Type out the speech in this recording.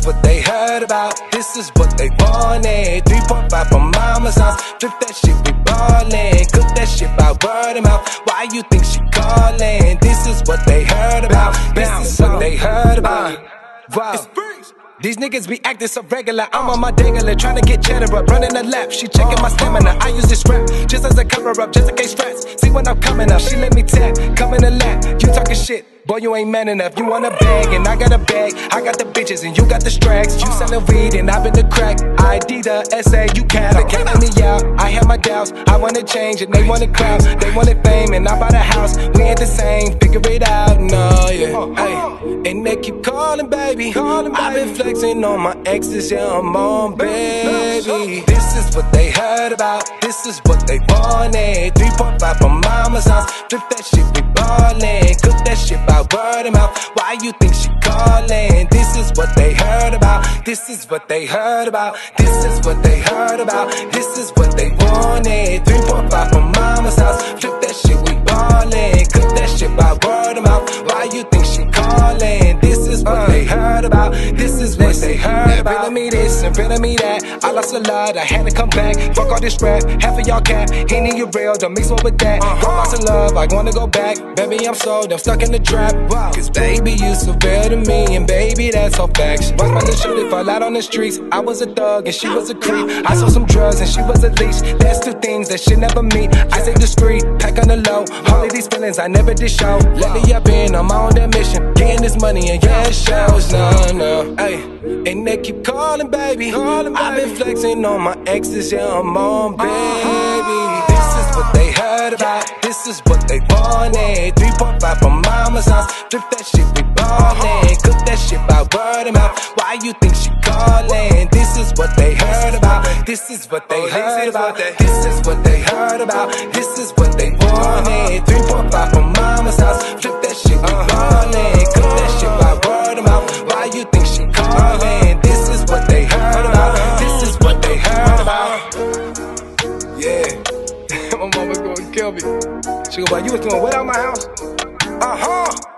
is what they heard about. This is what they wanted. 3.5 from mama's house. Flip that shit, we ballin'. Cook that shit by word of mouth. Why you think she callin'? This is what they heard about. This is what they heard about. Wow. These niggas be acting so regular. I'm on my dangler, trying to get cheddar up, running the lap. She checking my stamina. I use this strap just as a cover up, just in case strats. See when I'm coming up, she let me tap, come in the lap. You talking shit, boy, you ain't man enough. You want a bag, and I got a bag. I got the bitches, and you got the stracks. You sellin' weed, and I been the crack. ID the SA, you cap. They counting me out. I have my doubts. I wanna change, and they wanted clouds. They wanted fame, and I bought a house. We ain't the same. Figure it out, no, yeah. Hey, and they keep calling, baby. I've been flexing on my exes, yeah, I'm on, baby. This is what they heard about. This is what they wanted. 3.5 from mama's house. Flip that shit, we ballin'. Cook that shit by word of mouth. Why you think she callin'? This is what they heard about. This is what they heard about. This is what they heard about. This is what they wanted. 3.5 from mama's house. Flip that shit, we ballin'. Cook that shit by word of mouth. Why you think she callin'? This is what they heard about. This is what they heard about. Feeling me this and feeling me that. I lost a lot, I had to come back. Fuck all this rap, half of y'all cap. Henny, you real, don't mix one with that. Lost in love, I wanna go back. Baby, I'm sold, I'm stuck in the trap. Cause baby, you so real to me, and baby, that's all facts. Watch my little shorty fall out on the streets. I was a thug and she was a creep. I sold some drugs and she was a leash. That's two things that should never meet. I stay discreet, pack on the low. All of these feelings I never did show. Lately I've been on my own that mission. Getting this money and yeah, it shows. No, hey. And they keep calling, baby. I've been flexing on my exes, yeah, I'm on, baby. This is what they heard about. This is what they wanted. 3.5 from mama's house. Flip that shit, we ballin'. Cook that shit by word of mouth. Why you think she callin'? This is what they heard about. This is what they heard about. This is what they heard about. This is what they wanted. 3.5 from mama's house. Flip that shit, we ballin'. Cook that shit by word of mouth. Why you think she callin'? This is what they heard about. This is what they heard about. Yeah. My mama gonna kill me. She go, "Boy, you was doing what out my house?"